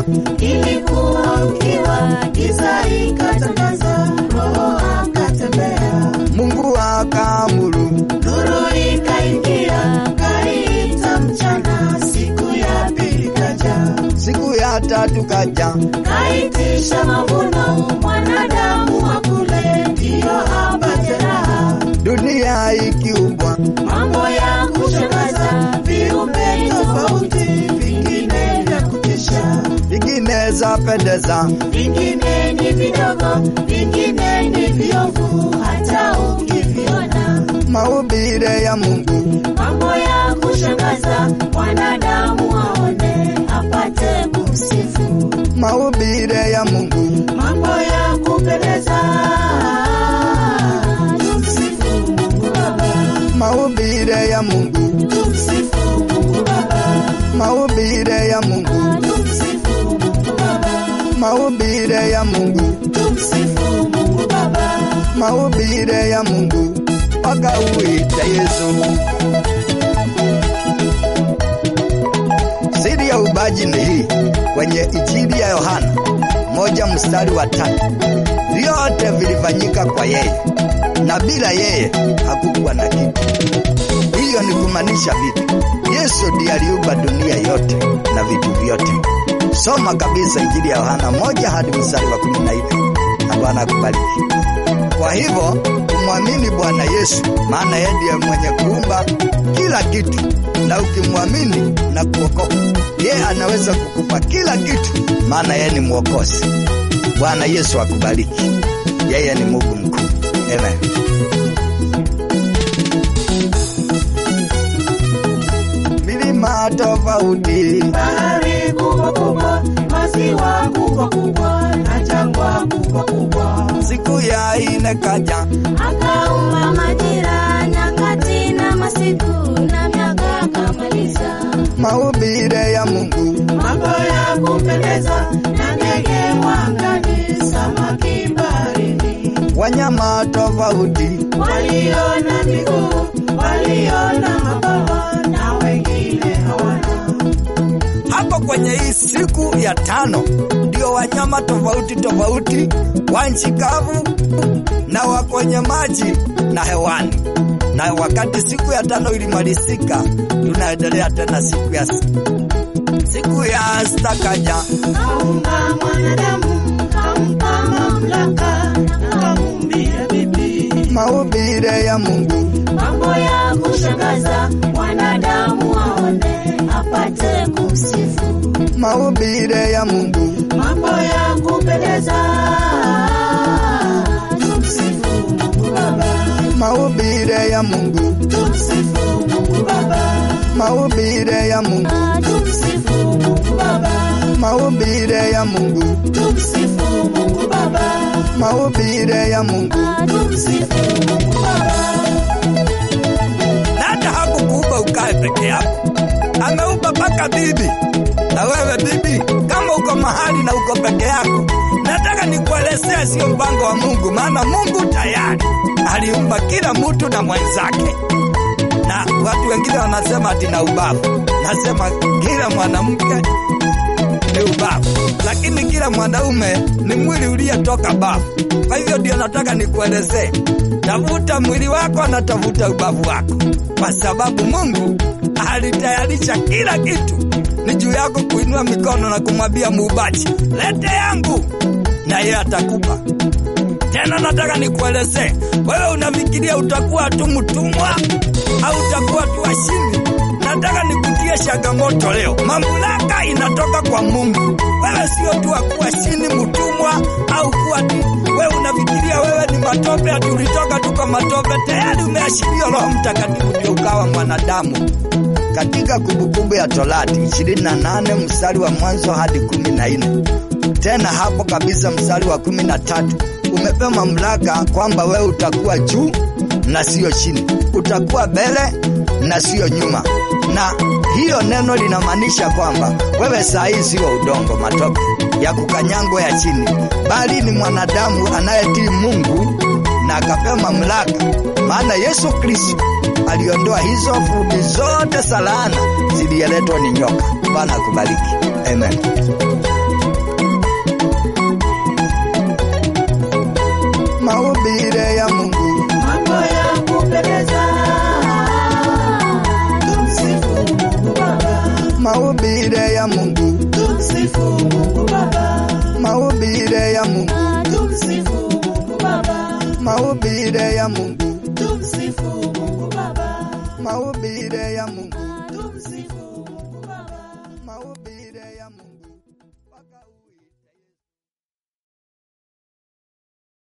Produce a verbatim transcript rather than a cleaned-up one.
ilikuwa ukiwa, giza ikatangaza, Roho akatembea. Mungu akaamuru, nuru ikaingia, kaita mchana, siku ya pili kaja, siku ya tatu kaja, kaitisha mavuno, mwanadamu akule, ndiyo apate raha. Dunia ikiubwa, mambo ya kushangaza, viumbe tofauti, vingine vya kutisha, vingine za pendeza, vingine ni vidogo, vingine ni viovu, hata ukiviona. Mahubiri ya Mungu, mambo ya kushangaza, mwanadamu aone, apate kumsifu. Mahubiri ya Mungu, mambo ya kupendeza, tumsifu Mungu Baba. Mahubiri ya Mungu, tumsifu Mungu Baba. Mahubiri ya Mungu, tumsifu Mungu Baba. Mahubiri ya Mungu, tumsifu Mungu Baba. Mahubiri ya Mungu, akauita Yesu. Siri ya ubaji ni hii, kwenye Injili ya Yohana moja mstari wa tatu. Vyote vilifanyika kwa yeye, na bila yeye hakukuwa na kitu. Hiyo ni kumaanisha vipi? Yesu ndiye aliumba dunia yote na vitu vyote. Soma kabisa Injili ya Yohana moja hadi mstari wa kumi na nne, na Bwana akubariki. Kwa hivyo kumwamini Bwana Yesu, maana yeye ndiye mwenye kuumba kila kitu, na ukimwamini na kuokoka, yeye anaweza kukupa kila kitu, maana yeye ni Mwokozi. Bwana Yesu akubariki. Yeye ni Mungu mkuu. Amen. Milima tofauti, bahari kubwa kubwa, maziwa kubwa kubwa, na jangwa kubwa kubwa, siku ya ine kaja, akaumba majira, nyakati na masiku, na miaka akamaliza. mahubiri ya Mungu, mambo ya kupendeza, na ndege wa angani, samaki baharini, wanyama tofauti, waliona miguu, waliona mabawa, na wengine hawana. hapo kwenye hii siku ya tano ndio wanyama tofauti tofauti, wa nchi kavu na wa kwenye maji na hewani. Na wakati siku ya tano ilimalizika, tunaendelea tena siku ya siku ya sita kaja, kaumba mwanadamu, kampa mamlaka, na kamuumbia bibi. mahubiri ya Mungu, mambo ya kushangaza, mwanadamu aone, apate kumsifu. mahubiri ya Mungu, mambo ya kupendeza, tumsifu Mungu Baba. mahubiri ya Mungu, tumsifu Mungu Baba. mahubiri ya Mungu, tumsifu Mungu Baba. mahubiri ya Mungu, tumsifu Mungu Baba. mahubiri ya Mungu, tumsifu Mungu Baba. na hata hakukuumba ukae peke yako, ameumba mpaka bibi. Na wewe bibi, kama uko mahali na uko peke yako, nataka nikuelezea sio mpango wa Mungu, maana Mungu tayari aliumba kila mtu na mwenzake. Na watu wengine wanasema ati na ubavu. Nasema kila mwanamke ni ubavu, lakini kila mwanaume ni mwili uliotoka bavu. Kwa hivyo ndio nataka nikuelezee, tafuta mwili wako na tafuta ubavu wako, kwa sababu Mungu alitayarisha kila kitu. Ni juu yako kuinua mikono na kumwambia muumbaji, lete yangu, na yeye atakupa. Tena nataka nikuelezee, wewe unafikiria utakuwa tu mtumwa au utakuwa tu washindi? Nataka nikutie changamoto leo. Mamlaka inatoka kwa Mungu. Wewe sio tu kuwa chini mtumwa au kuwa tu. Wewe unafikiria wewe ni matope, ati ulitoka tu kwa matope, tayari umeashiriwa Roho Mtakatifu ndio ukawa mwanadamu. Katika Kumbukumbu ya Torati ishirini na nane mstari wa mwanzo hadi kumi na nne. Tena hapo kabisa mstari wa kumi na tatu, umepewa mamlaka kwamba wewe utakuwa juu na sio chini, utakuwa mbele na sio nyuma. Na hiyo neno linamaanisha kwamba wewe saa hii sio udongo, matope ya kukanyangwa ya chini, bali ni mwanadamu anayetii Mungu na akapewa mamlaka. Maana Yesu Kristo aliondoa hizo fundi zote salana zililetwa ni nyoka. Bwana akubariki. Amen. Mahubiri ya Mungu, mambo ya kupendeza. Tumsifu Mungu Baba. mahubiri ya Mungu, Tumsifu Mungu Baba. mahubiri ya Mungu, Tumsifu Mungu Baba. mahubiri ya Mungu, Tumsifu Mungu Baba. mahubiri ya Mungu, Tumsifu Mungu Baba. mahubiri ya Mungu.